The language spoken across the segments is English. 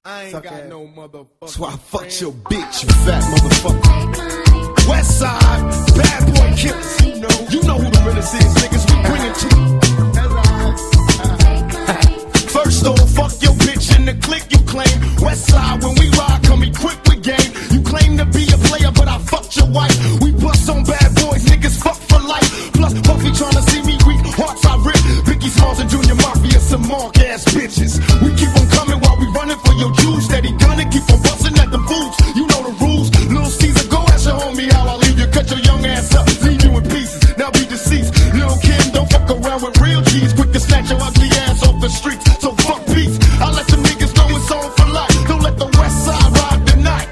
I ain't got no motherfucker. That's why I fucked your bitch, you fat motherfucker. West Side, bad boy killers. You know who the realest is, niggas. We bring it to you. First off, fuck your bitch in the clique you claim. West Side, when we ride, come equipped with game. You claim to be a player, but I fucked your wife. We bust on bad boys, niggas fuck for life. Plus, Puffy tryna see me weak, hearts I rip. Biggie Smalls and Junior Mafia, some mark ass bitches. We keep on coming while we running for your Jews. Steady gunning, keep on busting at the boots. You know the rules. Little Caesar, go ask your homie how I leave you. Cut your young ass up, leave you in pieces. Now be deceased. Lil' Kim, don't fuck around with real G's. Quick to snatch your ugly ass off the streets. So fuck peace. I let them niggas know it's on for life. Don't let the West Side ride the night.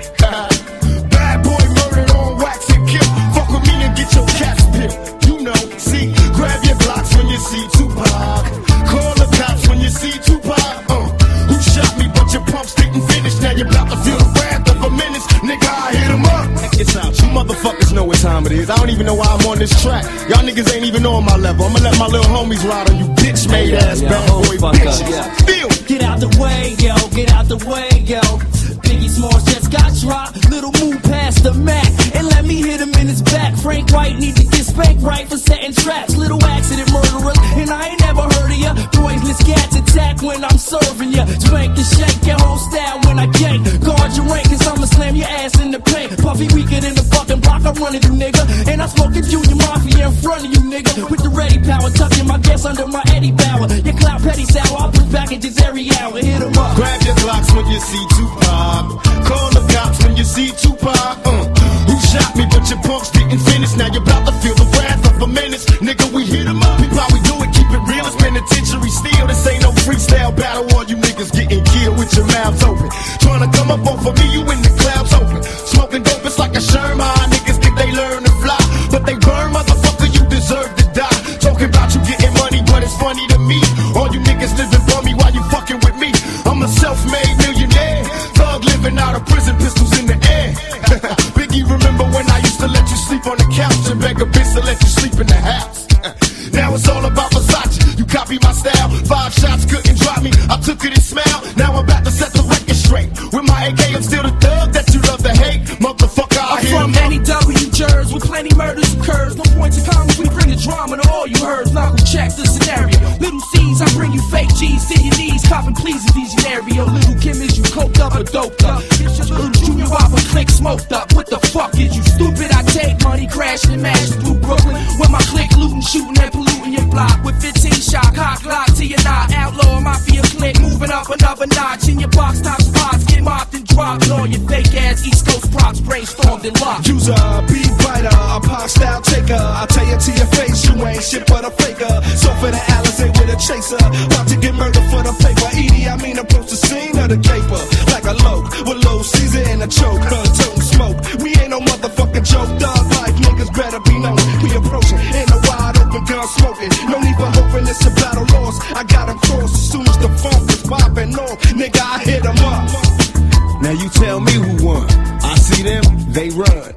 Bad boy murdered on wax and kill. Fuck with me and get your caps peeled. You know, see, grab your blocks when you see Tupac. Call the cops when you see Tupac. Who shot me but your pumps didn't finish. Now you're about to feel the wrath of a menace. Nigga, I hit him up. It's out. You motherfuckers know what time it is. I don't even know why I'm on this track. Y'all niggas ain't even on my level. I'ma let my little homies ride on you bitch made ass bad boy bitches. Feel. Get out the way, yo. Get out the way, yo. Biggie Smalls just got dropped. Little move past the Mac and let me hit him in his back. Frank White need to get spanked right for setting traps. Little accident murderers, and I ain't never heard of ya. Poisonous cats attack when I'm serving ya. Spank and shake your whole style when I gank. Guard your rank, cause I'ma slam your ass in the paint. Puffy weaker than the fucking block I'm running you, nigga. And I smoking Junior Mafia in front of you, nigga. With the ready power, tucking my gas under my Eddie Bauer. Your clout petty sour, I'll put packages every hour. Hit 'em up. Grab your Glocks when you see Tupac. Call the cops when you see Tupac. Who shot me but your punks didn't finish. Now you're about to feel the wrath of a menace. Nigga, we hit 'em up. People, how we do it, keep it real. It's penitentiary steel. This ain't no freestyle battle. All you niggas getting killed with your mouths open. Trying to come up off of me, you in the clouds open. Smoking dope, it's like a Sherman. Niggas think they learn to fly, but they burn, motherfucker, you deserve to die. Talking about you getting money, but it's funny to me. All you niggas living bummy while you fucking with me. I'm a self-made millionaire. Thug living out of prison, pistols in the air. Biggie, remember when I used to let you sleep on the couch and beg a bitch to let you sleep in the house? Now it's all about Versace. You copy my style. 5 shots couldn't drop me. I took it and smiled. Now I'm about to set the record straight. With my AK, I'm still the thug that you love to hate. Motherfucker, I hear I'm from Annie W. Jers, with plenty murders occurs. No points of comments, we bring the drama to all you heard. Now go check the scenario. Little C's, I bring you fake G's to your knees. Copping please in Visionario. Little Kim, is you coked up or doped up? Little Junior Whopper, click smoked up. What the fuck is you stupid? I take money, crashing and mash through Brooklyn. When my click looting, shooting and polluting your block. With 15 shot, cock lock to your knot. Outlaw, mafia click, moving up another notch. In your box top spots, get mopped and dropped. All your fake ass East Coast props, brainstormed and locked. Use a beat writer, a pop style taker. I'll tell you to your face, you ain't shit but a faker. So for the Alizé with a chaser, about to get murdered for the paper. Edie, I mean approach the scene of the caper. Like a loke, with low Caesar and a choke. Toting smoke, we ain't no motherfucking joke. Dog life, niggas better be known. We approaching in a wide open gun smoking. No need for hoping it's a battle lost. I got him crossed as soon as the funk was popping off. Nigga, I hit him up. Now you tell me who won. I see them, they run.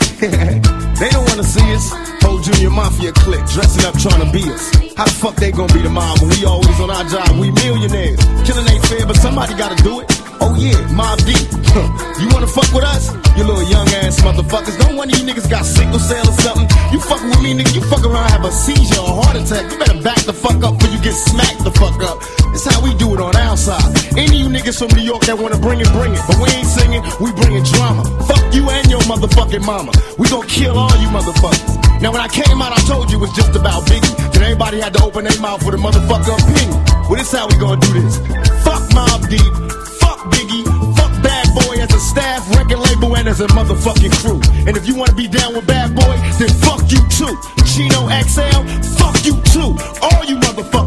They don't wanna see us. Whole Junior Mafia clique dressing up trying to be us. How the fuck they gonna be the mob when we always on our job? We millionaires. Killing ain't fair, but somebody gotta do it. Oh yeah, Mob Deep. You wanna fuck with us? You little young ass motherfuckers. Don't one of you niggas got sickle cell or something. You fucking with me, nigga, you fuck around, have a seizure or a heart attack. You better back the fuck up before you get smacked the fuck up. It's how we do it on our side. Any of you niggas from New York that wanna bring it, bring it. But we ain't singing, we bringing drama. Fuck you and your motherfucking mama. We gon' kill all you motherfuckers. Now when I came out, I told you it was just about Biggie. Then everybody had to open their mouth with a motherfucker opinion. Well, this how we gonna do this. Fuck Mobb Deep. Fuck Biggie. Fuck Bad Boy as a staff, record label, and as a motherfucking crew. And if you wanna be down with Bad Boy, then fuck you too. Chino XL, fuck you too. All you motherfuckers.